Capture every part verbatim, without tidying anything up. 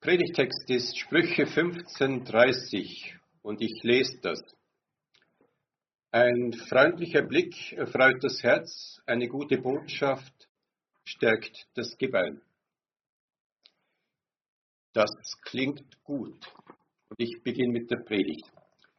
Predigtext ist Sprüche fünfzehn dreißig und ich lese das. Ein freundlicher Blick erfreut das Herz, eine gute Botschaft stärkt das Gebein. Das klingt gut und ich beginne mit der Predigt.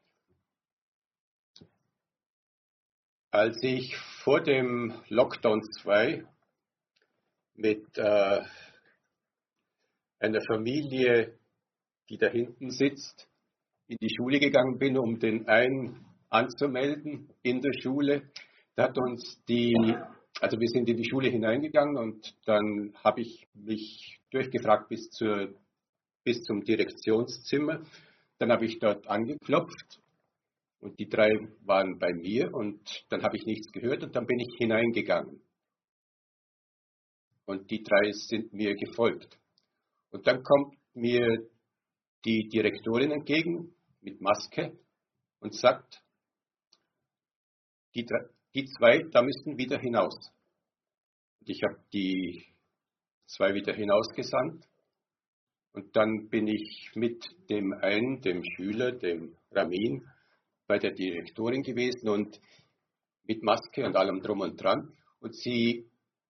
Als ich vor dem Lockdown zwei mit äh, einer Familie, die da hinten sitzt, in die Schule gegangen bin, um den einen anzumelden in der Schule. Da hat uns die, also wir sind in die Schule hineingegangen und dann habe ich mich durchgefragt bis, zur, bis zum Direktionszimmer. Dann habe ich dort angeklopft und die drei waren bei mir und dann habe ich nichts gehört und dann bin ich hineingegangen. Und die drei sind mir gefolgt. Und dann kommt mir die Direktorin entgegen mit Maske und sagt, die, die zwei, da müssen wieder hinaus. Und ich habe die zwei wieder hinausgesandt und dann bin ich mit dem einen, dem Schüler, dem Ramin, bei der Direktorin gewesen und mit Maske und allem drum und dran. Und sie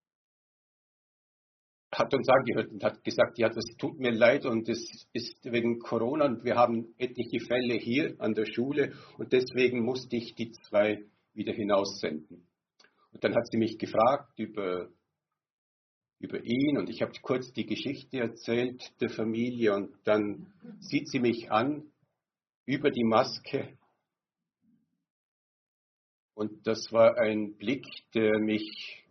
hat uns angehört und hat gesagt, ja, das tut mir leid und es ist wegen Corona und wir haben etliche Fälle hier an der Schule und deswegen musste ich die zwei wieder hinaussenden. Und dann hat sie mich gefragt über, über ihn und ich habe kurz die Geschichte erzählt der Familie und dann sieht sie mich an über die Maske und das war ein Blick, der mich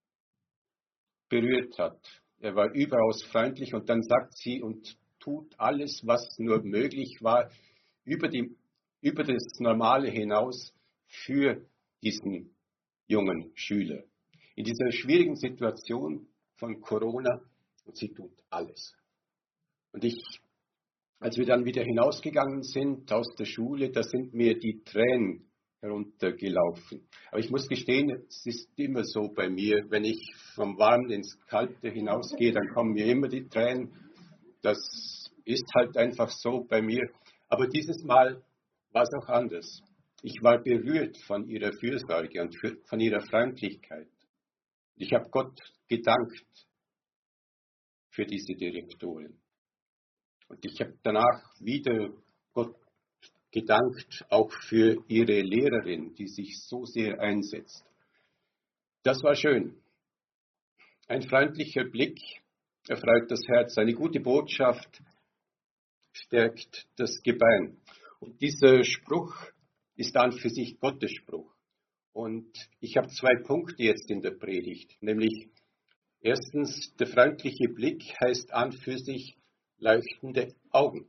berührt hat. Er war überaus freundlich und dann sagt sie und tut alles, was nur möglich war, über, die, über das Normale hinaus für diesen jungen Schüler. In dieser schwierigen Situation von Corona, und sie tut alles. Und ich, als wir dann wieder hinausgegangen sind aus der Schule, da sind mir die Tränen heruntergelaufen. Aber ich muss gestehen, es ist immer so bei mir, wenn ich vom Warmen ins Kalte hinausgehe, dann kommen mir immer die Tränen. Das ist halt einfach so bei mir. Aber dieses Mal war es auch anders. Ich war berührt von ihrer Fürsorge und von ihrer Freundlichkeit. Ich habe Gott gedankt für diese Direktorin. Und ich habe danach wieder Gott gedankt, auch für ihre Lehrerin, die sich so sehr einsetzt. Das war schön. Ein freundlicher Blick erfreut das Herz. Eine gute Botschaft stärkt das Gebein. Und dieser Spruch ist an für sich Gottes Spruch. Und ich habe zwei Punkte jetzt in der Predigt. Nämlich erstens, der freundliche Blick heißt an für sich leuchtende Augen.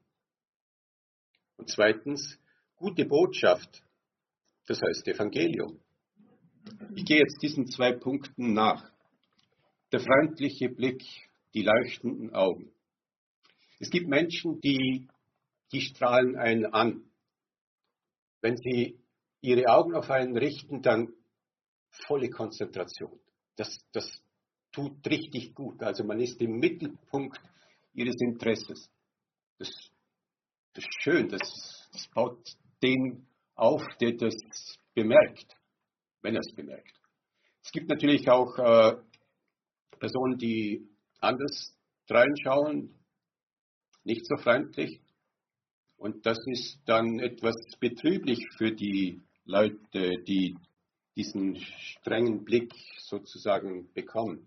Und zweitens, gute Botschaft, das heißt Evangelium. Ich gehe jetzt diesen zwei Punkten nach. Der freundliche Blick, die leuchtenden Augen. Es gibt Menschen, die, die strahlen einen an. Wenn sie ihre Augen auf einen richten, dann volle Konzentration. Das, das tut richtig gut. Also man ist im Mittelpunkt ihres Interesses. Das Das ist schön, das, das baut den auf, der das bemerkt, wenn er es bemerkt. Es gibt natürlich auch äh, Personen, die anders reinschauen, nicht so freundlich. Und das ist dann etwas betrüblich für die Leute, die diesen strengen Blick sozusagen bekommen.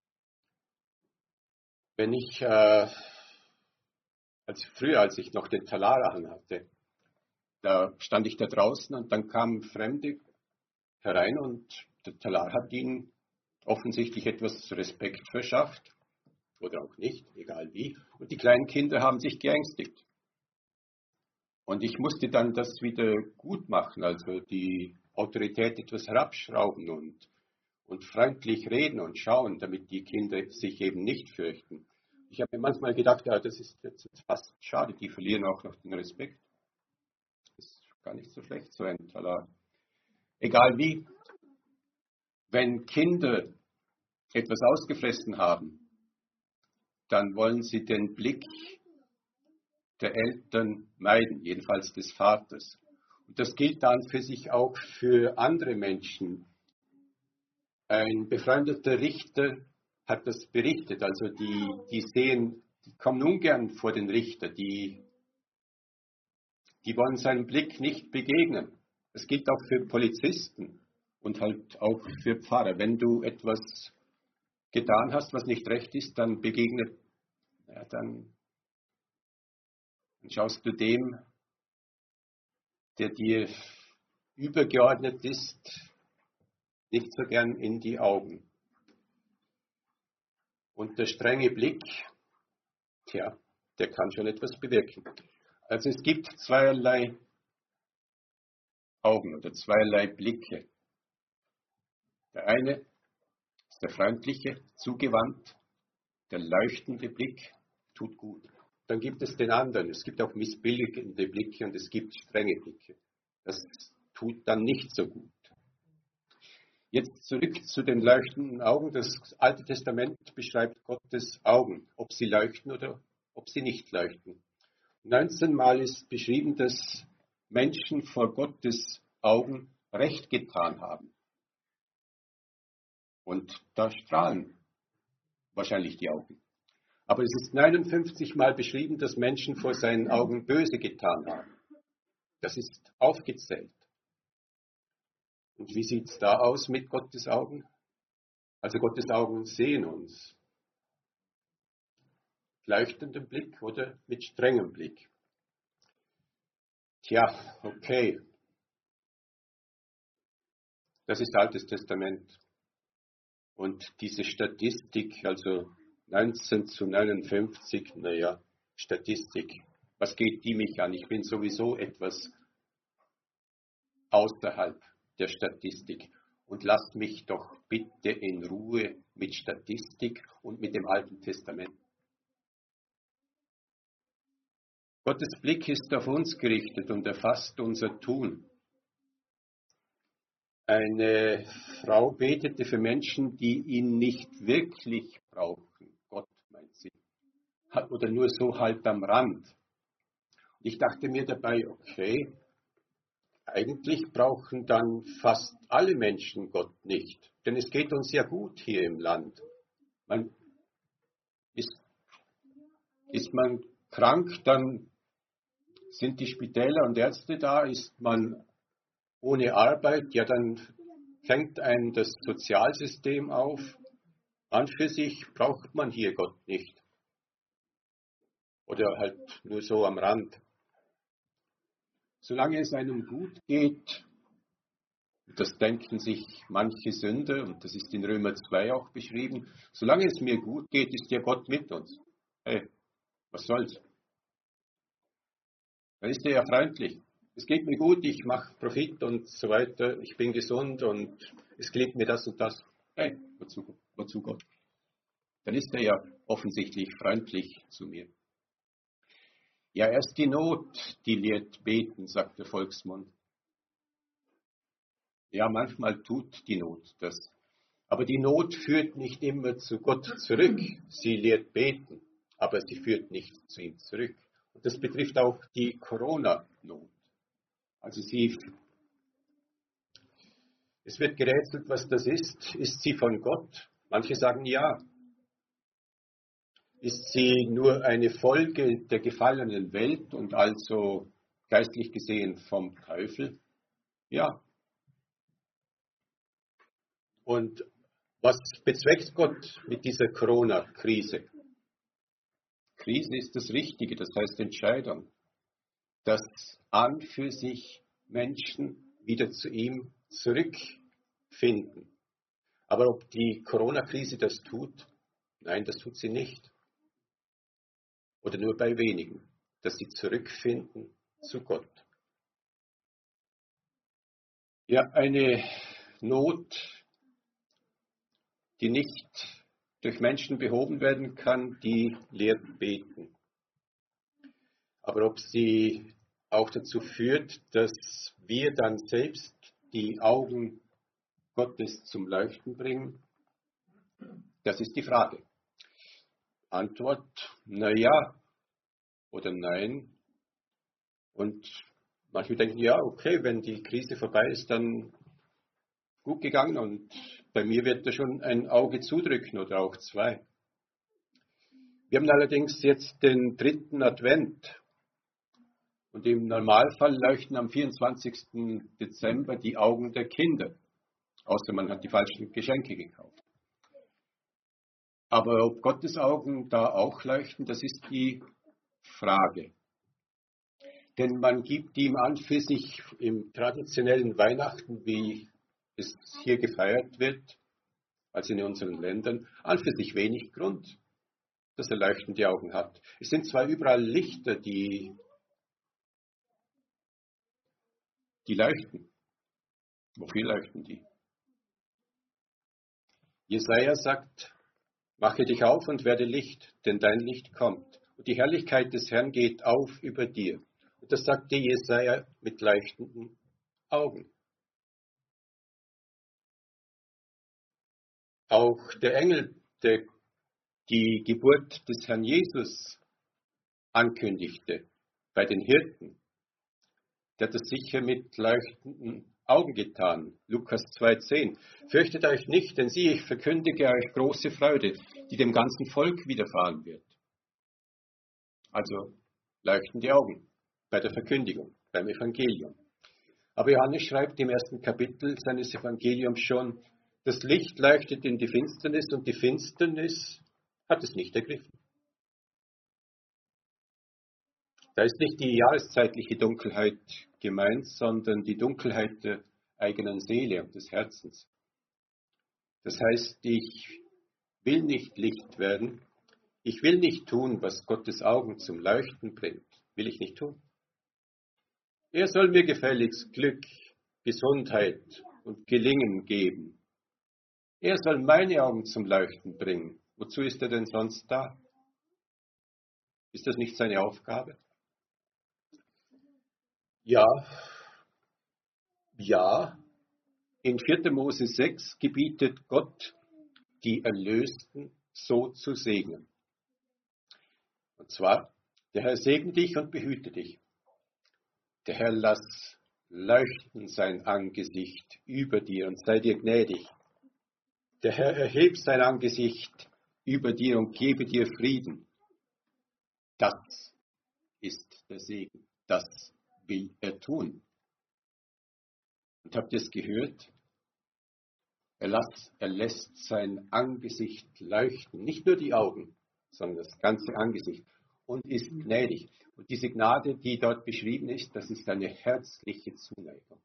Wenn ich... Äh, Als früher, als ich noch den Talar anhatte, da stand ich da draußen und dann kamen Fremde herein und der Talar hat ihnen offensichtlich etwas Respekt verschafft oder auch nicht, egal wie. Und die kleinen Kinder haben sich geängstigt. Und ich musste dann das wieder gut machen, also die Autorität etwas herabschrauben und, und freundlich reden und schauen, damit die Kinder sich eben nicht fürchten. Ich habe mir manchmal gedacht, ja, das ist jetzt fast schade, die verlieren auch noch den Respekt. Das ist gar nicht so schlecht, so ein Talar. Egal wie, wenn Kinder etwas ausgefressen haben, dann wollen sie den Blick der Eltern meiden, jedenfalls des Vaters. Und das gilt dann für sich auch für andere Menschen. Ein befreundeter Richter hat das berichtet, also die, die sehen, die kommen ungern vor den Richter, die, die wollen seinem Blick nicht begegnen. Das gilt auch für Polizisten und halt auch für Pfarrer. Wenn du etwas getan hast, was nicht recht ist, dann begegnet, ja, dann, dann schaust du dem, der dir übergeordnet ist, nicht so gern in die Augen. Und der strenge Blick, tja, der kann schon etwas bewirken. Also es gibt zweierlei Augen oder zweierlei Blicke. Der eine ist der freundliche, zugewandt, der leuchtende Blick, tut gut. Dann gibt es den anderen. Es gibt auch missbilligende Blicke und es gibt strenge Blicke. Das tut dann nicht so gut. Jetzt zurück zu den leuchtenden Augen. Das Alte Testament beschreibt Gottes Augen, ob sie leuchten oder ob sie nicht leuchten. neunzehn Mal ist beschrieben, dass Menschen vor Gottes Augen Recht getan haben. Und da strahlen wahrscheinlich die Augen. Aber es ist neunundfünfzig Mal beschrieben, dass Menschen vor seinen Augen Böse getan haben. Das ist aufgezählt. Und wie sieht es da aus mit Gottes Augen? Also Gottes Augen sehen uns. Mit leuchtendem Blick oder mit strengem Blick? Tja, okay. Das ist Altes Testament. Und diese Statistik, also neunzehn zu neunundfünfzig, naja, Statistik, was geht die mich an? Ich bin sowieso etwas außerhalb der Statistik. Und lasst mich doch bitte in Ruhe mit Statistik und mit dem Alten Testament. Gottes Blick ist auf uns gerichtet und erfasst unser Tun. Eine Frau betete für Menschen, die ihn nicht wirklich brauchen. Gott meint sie. Oder nur so halt am Rand. Und ich dachte mir dabei, okay, eigentlich brauchen dann fast alle Menschen Gott nicht. Denn es geht uns ja gut hier im Land. Man ist, ist man krank, dann sind die Spitäler und Ärzte da. Ist man ohne Arbeit, ja, dann fängt einen das Sozialsystem auf. An für sich braucht man hier Gott nicht. Oder halt nur so am Rand. Solange es einem gut geht, das denken sich manche Sünder, und das ist in Römer zwei auch beschrieben, solange es mir gut geht, ist ja Gott mit uns. Hey, was soll's? Dann ist er ja freundlich. Es geht mir gut, ich mache Profit und so weiter, ich bin gesund und es gelingt mir das und das. Hey, wozu, wozu Gott? Dann ist er ja offensichtlich freundlich zu mir. Ja, erst die Not, die lehrt beten, sagt der Volksmund. Ja, manchmal tut die Not das. Aber die Not führt nicht immer zu Gott zurück. Sie lehrt beten, aber sie führt nicht zu ihm zurück. Und das betrifft auch die Corona-Not. Also sie, es wird gerätselt, was das ist. Ist sie von Gott? Manche sagen ja. Ist sie nur eine Folge der gefallenen Welt und also geistlich gesehen vom Teufel? Ja. Und was bezweckt Gott mit dieser Corona-Krise? Krise ist das Richtige, das heißt Entscheidung, dass an für sich Menschen wieder zu ihm zurückfinden. Aber ob die Corona-Krise das tut? Nein, das tut sie nicht. Oder nur bei wenigen, dass sie zurückfinden zu Gott. Ja, eine Not, die nicht durch Menschen behoben werden kann, die lehrt beten. Aber ob sie auch dazu führt, dass wir dann selbst die Augen Gottes zum Leuchten bringen, das ist die Frage. Antwort, naja, oder nein. Und manche denken, ja, okay, wenn die Krise vorbei ist, dann gut gegangen und bei mir wird da schon ein Auge zudrücken oder auch zwei. Wir haben allerdings jetzt den dritten Advent und im Normalfall leuchten am vierundzwanzigsten Dezember die Augen der Kinder, außer man hat die falschen Geschenke gekauft. Aber ob Gottes Augen da auch leuchten, das ist die Frage. Denn man gibt ihm an für sich im traditionellen Weihnachten, wie es hier gefeiert wird, also in unseren Ländern, an für sich wenig Grund, dass er leuchtende Augen hat. Es sind zwar überall Lichter, die, die leuchten. Wofür leuchten die? Jesaja sagt, mache dich auf und werde Licht, denn dein Licht kommt. Und die Herrlichkeit des Herrn geht auf über dir. Und das sagte Jesaja mit leuchtenden Augen. Auch der Engel, der die Geburt des Herrn Jesus ankündigte bei den Hirten, der hat das sicher mit leuchtenden Augen getan. Lukas zwei zehn. Fürchtet euch nicht, denn siehe, ich verkündige euch große Freude, die dem ganzen Volk widerfahren wird. Also leuchtende Augen bei der Verkündigung, beim Evangelium. Aber Johannes schreibt im ersten Kapitel seines Evangeliums schon, das Licht leuchtet in die Finsternis und die Finsternis hat es nicht ergriffen. Da ist nicht die jahreszeitliche Dunkelheit gemeint, sondern die Dunkelheit der eigenen Seele und des Herzens. Das heißt, ich will nicht Licht werden, ich will nicht tun, was Gottes Augen zum Leuchten bringt. Will ich nicht tun. Er soll mir gefälligst Glück, Gesundheit und Gelingen geben. Er soll meine Augen zum Leuchten bringen. Wozu ist er denn sonst da? Ist das nicht seine Aufgabe? Ja, ja. In vierter Mose sechs gebietet Gott, die Erlösten so zu segnen. Und zwar, der Herr segne dich und behüte dich. Der Herr lass leuchten sein Angesicht über dir und sei dir gnädig. Der Herr erhebt sein Angesicht über dir und gebe dir Frieden. Das ist der Segen. Das will er tun. Und habt ihr es gehört? Er, lass, er lässt sein Angesicht leuchten. Nicht nur die Augen, sondern das ganze Angesicht. Und ist gnädig. Und diese Gnade, die dort beschrieben ist, das ist eine herzliche Zuneigung.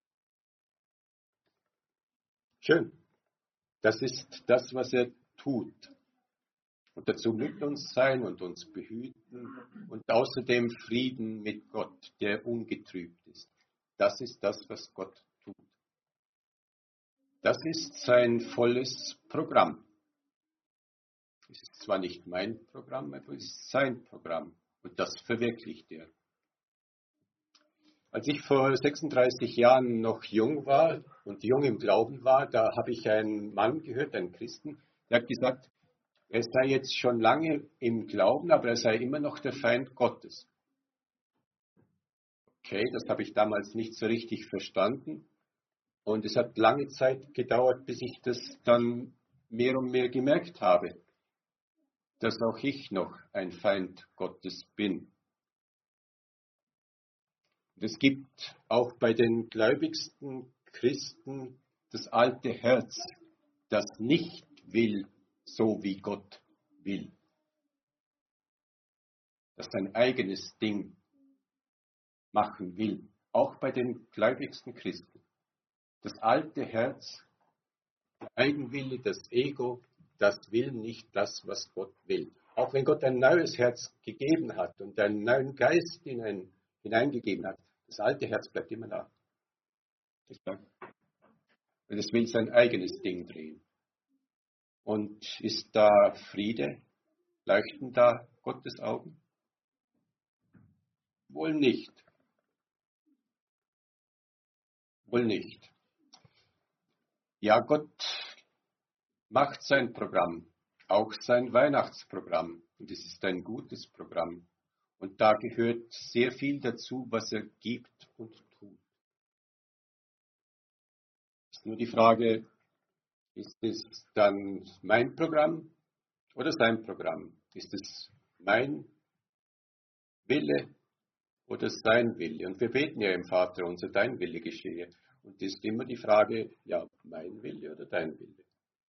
Schön. Das ist das, was er tut. Und dazu mit uns sein und uns behüten und außerdem Frieden mit Gott, der ungetrübt ist. Das ist das, was Gott tut. Das ist sein volles Programm. Es ist zwar nicht mein Programm, aber es ist sein Programm und das verwirklicht er. Als ich vor sechsunddreißig Jahren noch jung war und jung im Glauben war, da habe ich einen Mann gehört, einen Christen, der hat gesagt, er sei jetzt schon lange im Glauben, aber er sei immer noch der Feind Gottes. Okay, das habe ich damals nicht so richtig verstanden. Und es hat lange Zeit gedauert, bis ich das dann mehr und mehr gemerkt habe, dass auch ich noch ein Feind Gottes bin. Und es gibt auch bei den gläubigsten Christen das alte Herz, das nicht will, so wie Gott will. Das sein eigenes Ding machen will. Auch bei den gläubigsten Christen. Das alte Herz, der Eigenwille, das Ego, das will nicht das, was Gott will. Auch wenn Gott ein neues Herz gegeben hat und einen neuen Geist hinein, hineingegeben hat, das alte Herz bleibt immer da. Und es will sein eigenes Ding drehen. Und ist da Friede? Leuchten da Gottes Augen? Wohl nicht. Wohl nicht. Ja, Gott macht sein Programm, auch sein Weihnachtsprogramm. Und es ist ein gutes Programm. Und da gehört sehr viel dazu, was er gibt und tut. Es ist nur die Frage, ist es dann mein Programm oder sein Programm? Ist es mein Wille oder sein Wille? Und wir beten ja im Vater unser, dein Wille geschehe. Und es ist immer die Frage, ja, mein Wille oder dein Wille?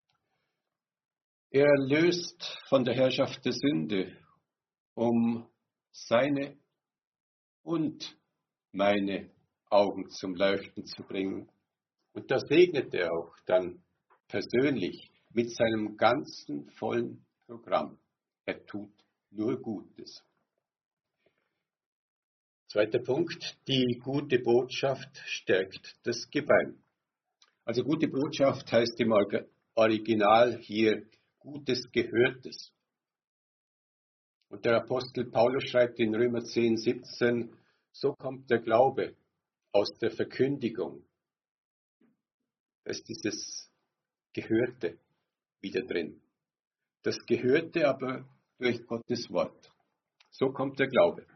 Er löst von der Herrschaft der Sünde, um seine und meine Augen zum Leuchten zu bringen. Und das segnet er auch dann persönlich mit seinem ganzen vollen Programm. Er tut nur Gutes. Zweiter Punkt, die gute Botschaft stärkt das Gebein. Also gute Botschaft heißt im Original hier Gutes Gehörtes. Und der Apostel Paulus schreibt in Römer zehn, siebzehn, so kommt der Glaube aus der Verkündigung. Da ist dieses Gehörte wieder drin. Das Gehörte aber durch Gottes Wort. So kommt der Glaube.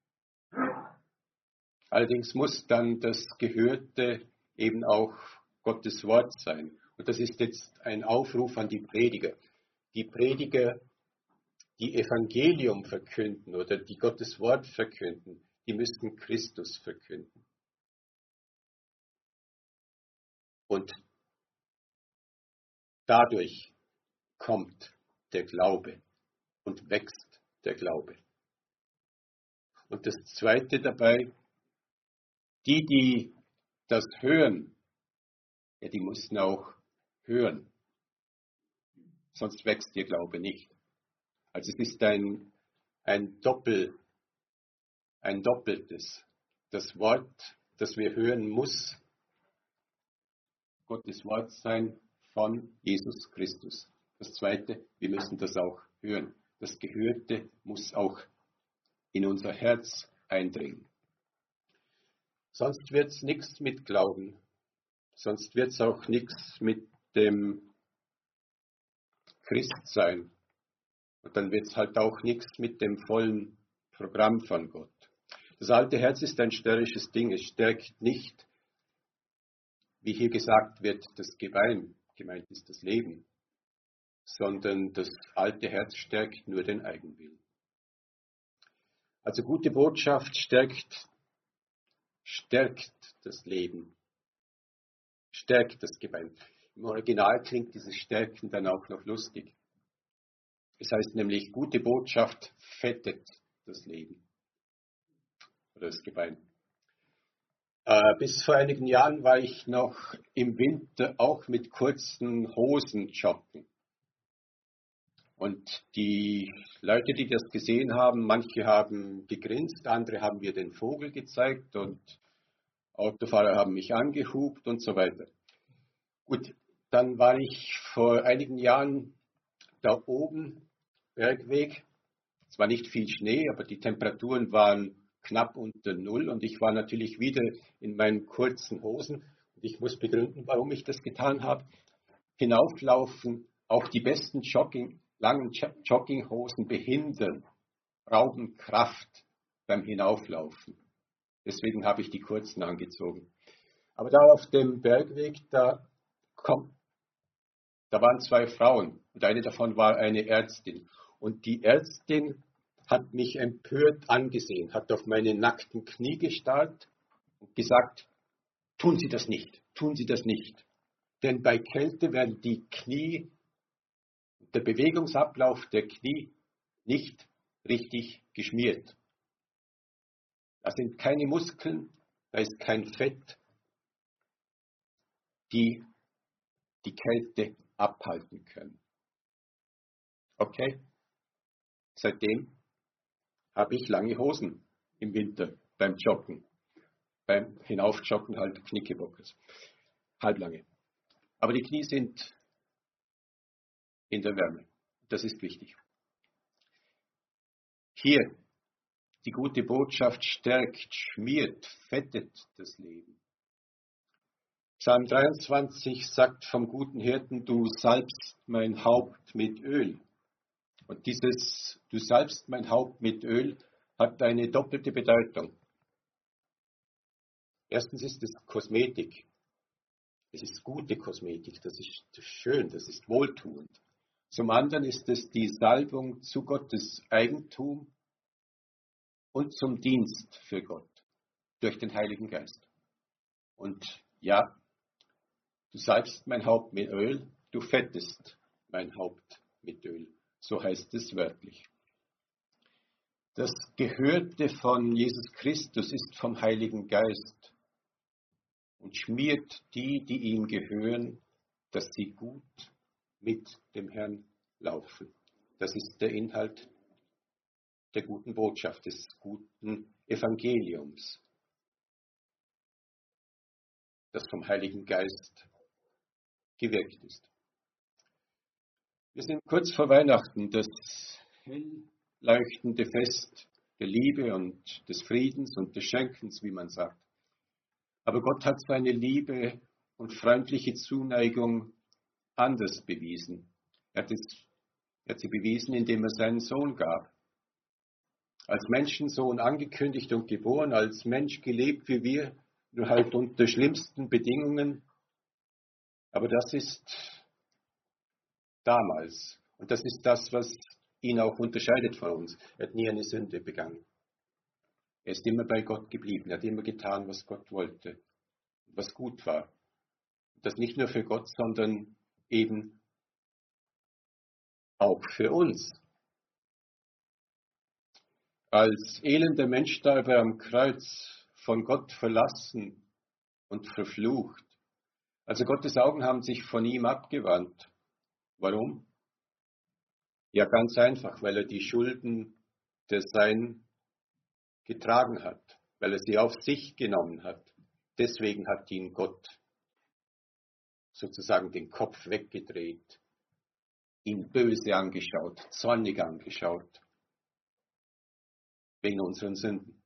Allerdings muss dann das Gehörte eben auch Gottes Wort sein. Und das ist jetzt ein Aufruf an die Prediger. Die Prediger, die Evangelium verkünden oder die Gottes Wort verkünden, die müssten Christus verkünden. Und dadurch kommt der Glaube und wächst der Glaube. Und das Zweite dabei, die, die das hören, ja, die müssen auch hören. Sonst wächst ihr Glaube nicht. Also es ist ein, ein, Doppel, ein Doppeltes. Das Wort, das wir hören, muss Gottes Wort sein von Jesus Christus. Das Zweite, wir müssen das auch hören. Das Gehörte muss auch in unser Herz eindringen. Sonst wird es nichts mit Glauben. Sonst wird es auch nichts mit dem Christsein. Und dann wird es halt auch nichts mit dem vollen Programm von Gott. Das alte Herz ist ein störrisches Ding. Es stärkt nicht, wie hier gesagt wird, das Gebein. Gemeint ist das Leben. Sondern das alte Herz stärkt nur den Eigenwillen. Also gute Botschaft stärkt, stärkt das Leben. Stärkt das Gebein. Im Original klingt dieses Stärken dann auch noch lustig. Es heißt nämlich, gute Botschaft fettet das Leben oder das Gebein. Äh, bis vor einigen Jahren war ich noch im Winter auch mit kurzen Hosen joggen. Und die Leute, die das gesehen haben, manche haben gegrinst, andere haben mir den Vogel gezeigt und Autofahrer haben mich angehupt und so weiter. Gut, dann war ich vor einigen Jahren da oben, Bergweg. Es war nicht viel Schnee, aber die Temperaturen waren knapp unter Null und ich war natürlich wieder in meinen kurzen Hosen. Und ich muss begründen, warum ich das getan habe. Hinauflaufen, auch die besten Jogging, langen Jogginghosen behindern, rauben Kraft beim Hinauflaufen. Deswegen habe ich die kurzen angezogen. Aber da auf dem Bergweg, da kommt, da waren zwei Frauen und eine davon war eine Ärztin. Und die Ärztin hat mich empört angesehen, hat auf meine nackten Knie gestarrt und gesagt, tun Sie das nicht, tun Sie das nicht. Denn bei Kälte werden die Knie, der Bewegungsablauf der Knie nicht richtig geschmiert. Da sind keine Muskeln, da ist kein Fett, die die Kälte abhalten können. Okay? Seitdem habe ich lange Hosen im Winter beim Joggen. Beim Hinaufjoggen halt Knickebockers. Halblange. Aber die Knie sind in der Wärme. Das ist wichtig. Hier, die gute Botschaft stärkt, schmiert, fettet das Leben. Psalm dreiundzwanzig sagt vom guten Hirten, du salbst mein Haupt mit Öl. Und dieses, du salbst mein Haupt mit Öl, hat eine doppelte Bedeutung. Erstens ist es Kosmetik. Es ist gute Kosmetik, das ist schön, das ist wohltuend. Zum anderen ist es die Salbung zu Gottes Eigentum und zum Dienst für Gott durch den Heiligen Geist. Und ja, du salbst mein Haupt mit Öl, du fettest mein Haupt mit Öl. So heißt es wörtlich. Das Gehörte von Jesus Christus ist vom Heiligen Geist und schmiert die, die ihm gehören, dass sie gut mit dem Herrn laufen. Das ist der Inhalt der guten Botschaft, des guten Evangeliums, das vom Heiligen Geist gewirkt ist. Wir sind kurz vor Weihnachten, das hell leuchtende Fest der Liebe und des Friedens und des Schenkens, wie man sagt. Aber Gott hat seine Liebe und freundliche Zuneigung anders bewiesen. Er hat, es, er hat sie bewiesen, indem er seinen Sohn gab. Als Menschensohn angekündigt und geboren, als Mensch gelebt wie wir, nur halt unter schlimmsten Bedingungen. Aber das ist damals. Und das ist das, was ihn auch unterscheidet von uns. Er hat nie eine Sünde begangen. Er ist immer bei Gott geblieben. Er hat immer getan, was Gott wollte, was gut war. Das nicht nur für Gott, sondern eben auch für uns. Als elender Mensch starb er am Kreuz, von Gott verlassen und verflucht. Also Gottes Augen haben sich von ihm abgewandt. Warum? Ja, ganz einfach, weil er die Schulden der Seinen getragen hat, weil er sie auf sich genommen hat. Deswegen hat ihn Gott sozusagen den Kopf weggedreht, ihn böse angeschaut, zornig angeschaut, wegen unseren Sünden.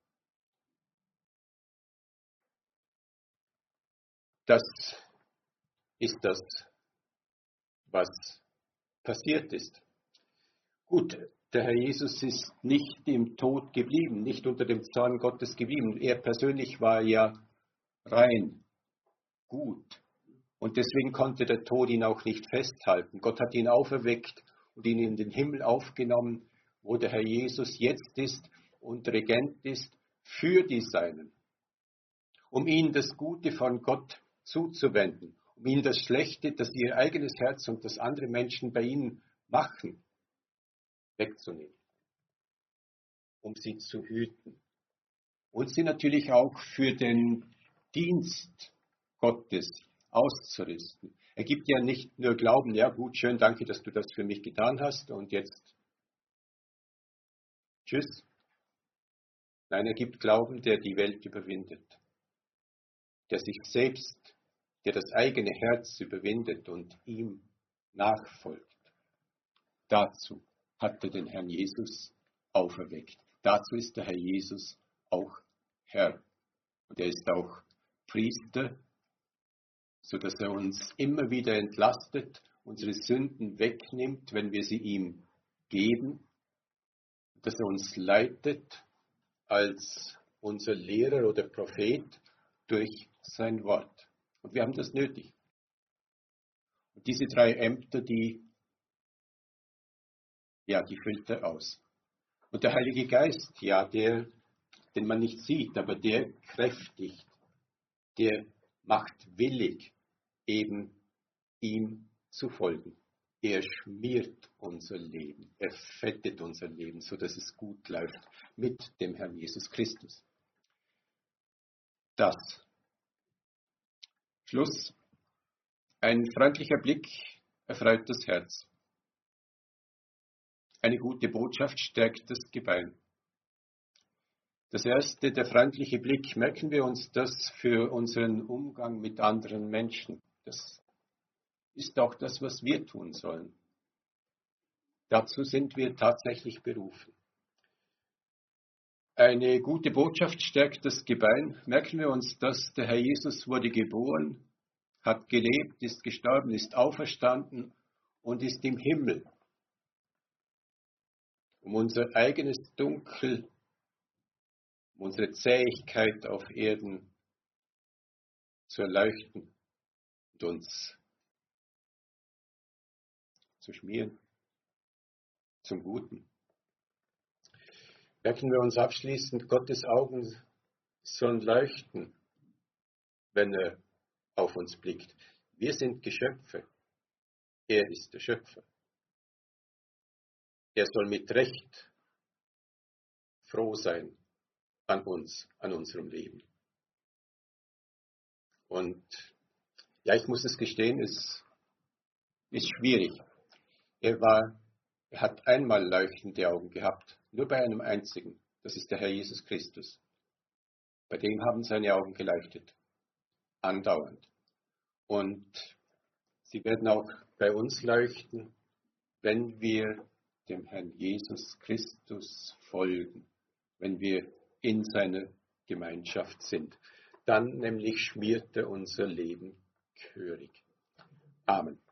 Das ist das, was passiert ist. Gut, der Herr Jesus ist nicht im Tod geblieben, nicht unter dem Zorn Gottes geblieben. Er persönlich war ja rein, gut. Und deswegen konnte der Tod ihn auch nicht festhalten. Gott hat ihn auferweckt und ihn in den Himmel aufgenommen, wo der Herr Jesus jetzt ist und Regent ist für die Seinen, um ihnen das Gute von Gott zuzuwenden, um ihnen das Schlechte, das ihr eigenes Herz und das andere Menschen bei ihnen machen, wegzunehmen, um sie zu hüten. Und sie natürlich auch für den Dienst Gottes auszurüsten. Er gibt ja nicht nur Glauben, ja gut, schön, danke, dass du das für mich getan hast und jetzt tschüss. Nein, er gibt Glauben, der die Welt überwindet, der sich selbst, der das eigene Herz überwindet und ihm nachfolgt. Dazu hat er den Herrn Jesus auferweckt. Dazu ist der Herr Jesus auch Herr. Und er ist auch Priester, sodass er uns immer wieder entlastet, unsere Sünden wegnimmt, wenn wir sie ihm geben, dass er uns leitet als unser Lehrer oder Prophet durch sein Wort. Und wir haben das nötig. Und diese drei Ämter, die, ja, die füllt er aus. Und der Heilige Geist, ja, der, den man nicht sieht, aber der kräftigt, der macht willig, eben ihm zu folgen. Er schmiert unser Leben, er fettet unser Leben, sodass es gut läuft mit dem Herrn Jesus Christus. Das. Schluss. Ein freundlicher Blick erfreut das Herz. Eine gute Botschaft stärkt das Gebein. Das erste, der freundliche Blick, merken wir uns das für unseren Umgang mit anderen Menschen. Das ist auch das, was wir tun sollen. Dazu sind wir tatsächlich berufen. Eine gute Botschaft stärkt das Gebein. Merken wir uns, dass der Herr Jesus wurde geboren, hat gelebt, ist gestorben, ist auferstanden und ist im Himmel, um unser eigenes Dunkel um unsere Zähigkeit auf Erden zu erleuchten und uns zu schmieren zum Guten. Merken wir uns abschließend, Gottes Augen sollen leuchten, wenn er auf uns blickt. Wir sind Geschöpfe. Er ist der Schöpfer. Er soll mit Recht froh sein an uns, an unserem Leben. Und ja, ich muss es gestehen, es ist schwierig. Er war, er hat einmal leuchtende Augen gehabt, nur bei einem einzigen. Das ist der Herr Jesus Christus. Bei dem haben seine Augen geleuchtet, andauernd. Und sie werden auch bei uns leuchten, wenn wir dem Herrn Jesus Christus folgen, wenn wir in seiner Gemeinschaft sind. Dann nämlich schmiert er unser Leben gehörig. Amen.